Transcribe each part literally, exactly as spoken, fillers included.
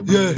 Yeah.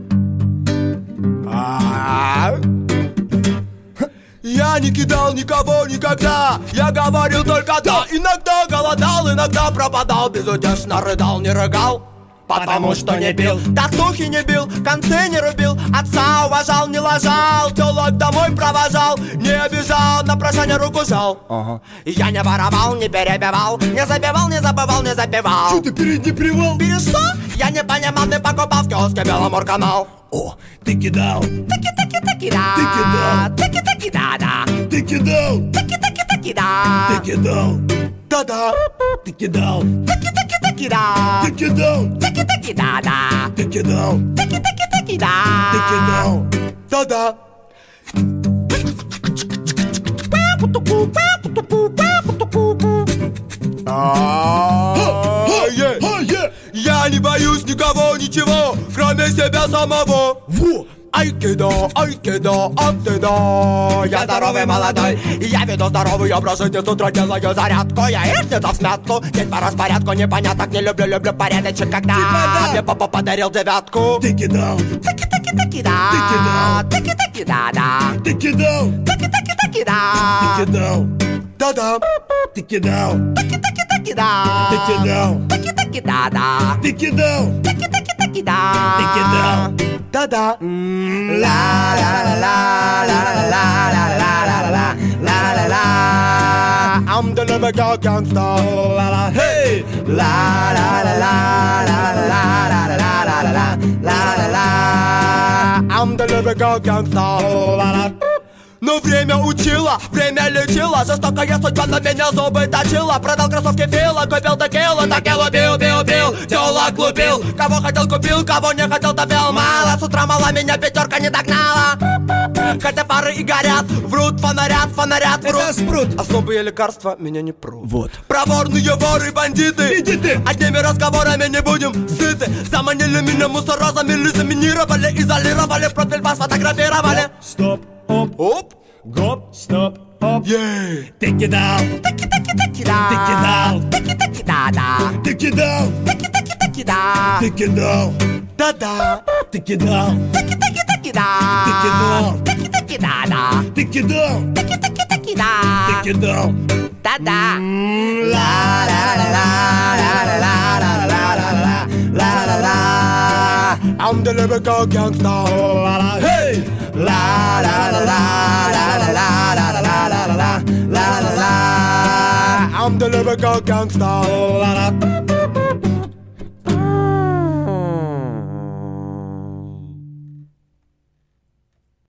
Я не кидал никого никогда, я говорил только да. Иногда голодал, иногда пропадал, безутешно рыдал, не рыгал, потому что не бил, татухи не бил, концы не рубил, отца уважал, не лажал, телок домой провожал, не обижал, на прощание руку жал. Ага. Я не воровал, не перебивал, не забивал, не забывал, не запивал. Что ты перед не привал? Перед что? Я не понимал, не покупал в киоске Беломорканал. О, ты кидал. Таки-таки-таки-да. Ты кидал. Таки-таки-да-да. Ты кидал. Таки-таки-таки-да. Ты кидал. Да-да. Ты кидал. Таки-таки-таки-да. Ты кидал. Таки-таки-да-да. Ты кидал. Таки-таки-таки-да. Ты кидал. Да-да. Я не боюсь никого, ничего, кроме себя самого. Во! Айкидо, айкидо, аттидо. Я здоровый молодой, я веду здоровый образ жизни. С утра делаю зарядку, я яичница в смятку. День по распорядку, непоняток, не люблю, люблю порядочек. Когда мне папа подарил девятку. Ты кидал. Таки-таки-таки-да. Ты кидал. Таки-таки-да-да. Ты кидал. Таки-таки-таки-да. Ты кидал. Да-да. Ты кидал. Таки-таки-таки-да. Ты кидал. Таки-таки-да-да. Ты кидал. Таки-таки-таки-да. Ты кидал. Да-да. Ла-ла-ла-ла-ла-ла-ла-ла-ла-ла-ла. I'm the lyrical gangster. Hey. La-la-la-la-la-la-la-la-la-la-la. I'm the lyrical gangster. Но время учило, время лечило. Жестокая судьба на меня зубы точила. Продал кроссовки Фила, купил текилу. Текилу бил, бил, бил, телок лупил. Кого хотел купил, кого не хотел добил. Мало, с утра мало, меня пятерка не догнала. Хотя фары и горят, врут, фонарят, фонарят, врут. Это спрут. Особые лекарства меня не прут. Вот. Проворные воры, бандиты. Иди ты. Одними разговорами не будем сыты. Заманили меня мусора, замели, заминировали, изолировали, профиль вас сфотографировали. Стоп. Оп. Оп. Гоп. Стоп. Оп. Ей. Ты кидал. Таки-таки-таки-да. Ты кидал. Таки-таки-да-да. Ты кидал. Таки-таки-таки-да. Ты кидал. Да-да. Ты кидал. Таки-таки-таки-да. Ты кидал. Таки-таки-да-да. Ты кидал. Таки-таки-таки-да. Ты кидал. Да-да. Ла-ла-ла-ла-ла-ла-ла-ла-ла-ла-ла. I'm the lyrical gangster. Hey. La-la-la-la-la-la-la-la-la-la-la-la. I'm the lyrical gangster.